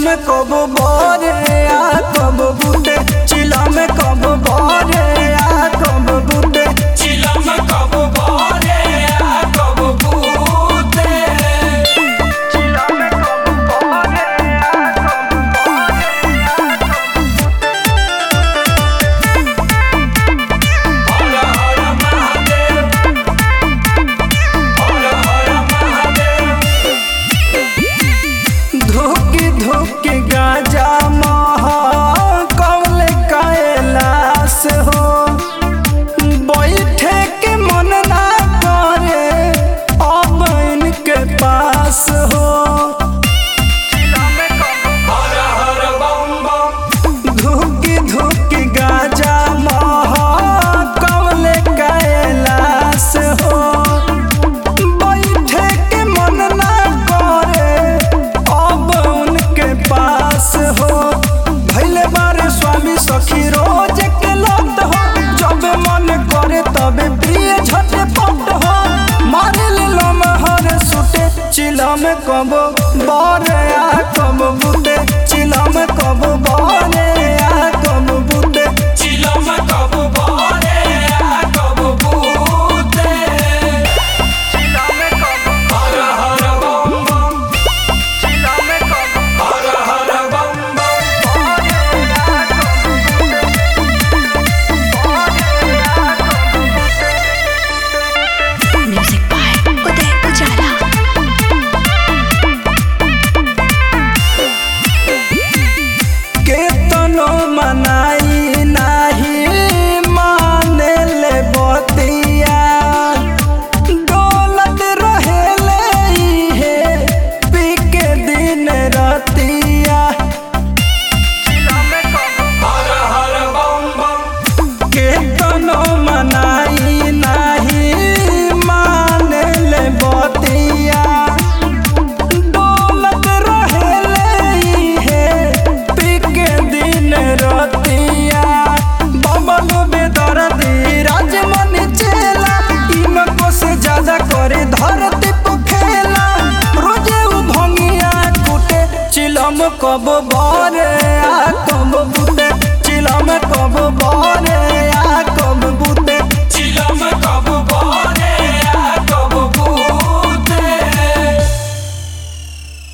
में कब बारे आ कब बूटे चिला में कब बारे आ कब बूटे चिला में कब बारे आ कब बूटे चिला में कब बारे आ कब हर हर महादेव हर हर महादेव धोके धोके गाजा महा कौले कैलाश हो बैठे के मन ना करे अब इनके पास हो हर हर बम बम धोके धोके गाजा महा कौले कैलाश हो बैठे के मन ना करे अब उनके पास हो भैले बारे स्वामी सखी रोज के लत हो जब मन करे तबे प्रिय झटपट हो मारे ले लमहर सुटे चिला में कब बारे आ कब बूटे चिला में कब बारे आ कब बूटे चिला में कब बारे आ कब बूटे चिला में कब हर हर बम बम चिला में कब हर हर बम बम Music by Uday Ujala. केतनो मनाई नाही माने ले बतिया डोलत रहेले इहे पी के दिन रतिया हर हर बम बम केतनो मनाई नाही माने ले बतिया डोलत रहेले इहे पी के दिन रतिया बबल बेदर्दी राजमन चेला इनको से ज्यादा करे धरती पे खेला रोजे उ भंगिया कुटे चिलम कब बारे आ कब बूटे चिलम कब बारे